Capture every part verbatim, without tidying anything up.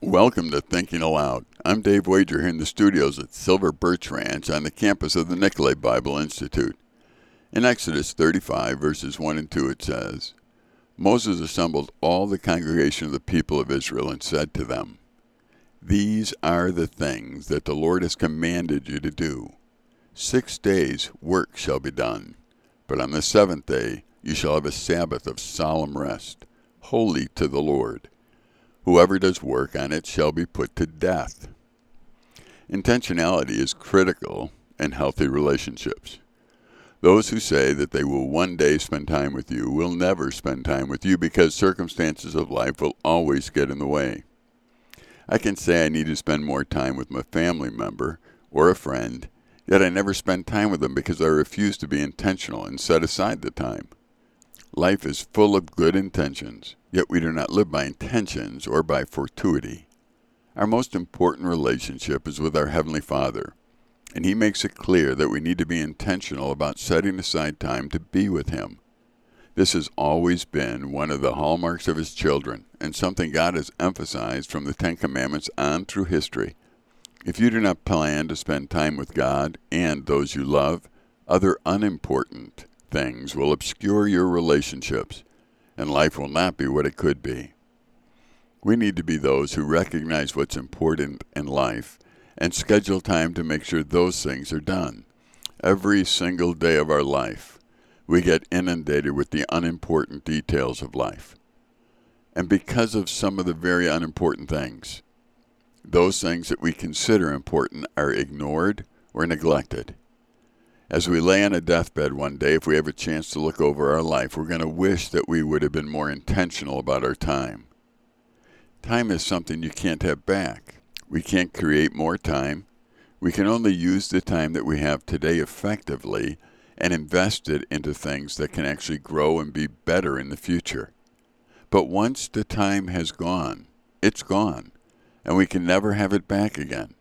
Welcome to Thinking Aloud. I'm Dave Wager here in the studios at Silver Birch Ranch on the campus of the Nicolet Bible Institute. In Exodus thirty-five, verses one and two, it says, Moses assembled all the congregation of the people of Israel and said to them, These are the things that the Lord has commanded you to do. Six days work shall be done, but on the seventh day you shall have a Sabbath of solemn rest, holy to the Lord. Whoever does work on it shall be put to death. Intentionality is critical in healthy relationships. Those who say that they will one day spend time with you will never spend time with you because circumstances of life will always get in the way. I can say I need to spend more time with my family member or a friend, yet I never spend time with them because I refuse to be intentional and set aside the time. Life is full of good intentions, yet we do not live by intentions or by fortuity. Our most important relationship is with our Heavenly Father, and He makes it clear that we need to be intentional about setting aside time to be with Him. This has always been one of the hallmarks of His children, and something God has emphasized from the Ten Commandments on through history. If you do not plan to spend time with God and those you love, other unimportant things will obscure your relationships, and life will not be what it could be. We need to be those who recognize what's important in life and schedule time to make sure those things are done. Every single day of our life, we get inundated with the unimportant details of life. And because of some of the very unimportant things, those things that we consider important are ignored or neglected. As we lay on a deathbed one day, if we have a chance to look over our life, we're going to wish that we would have been more intentional about our time. Time is something you can't have back. We can't create more time. We can only use the time that we have today effectively and invest it into things that can actually grow and be better in the future. But once the time has gone, it's gone, and we can never have it back again.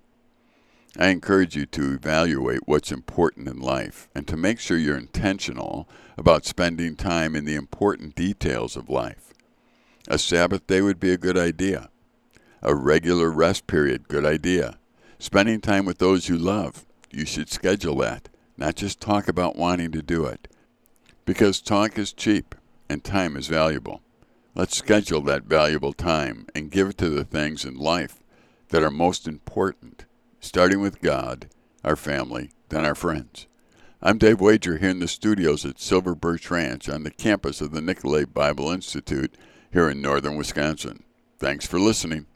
I encourage you to evaluate what's important in life and to make sure you're intentional about spending time in the important details of life. A Sabbath day would be a good idea. A regular rest period, good idea. Spending time with those you love, you should schedule that, not just talk about wanting to do it. Because talk is cheap and time is valuable. Let's schedule that valuable time and give it to the things in life that are most important. Starting with God, our family, then our friends. I'm Dave Wager here in the studios at Silver Birch Ranch on the campus of the Nicolet Bible Institute here in northern Wisconsin. Thanks for listening.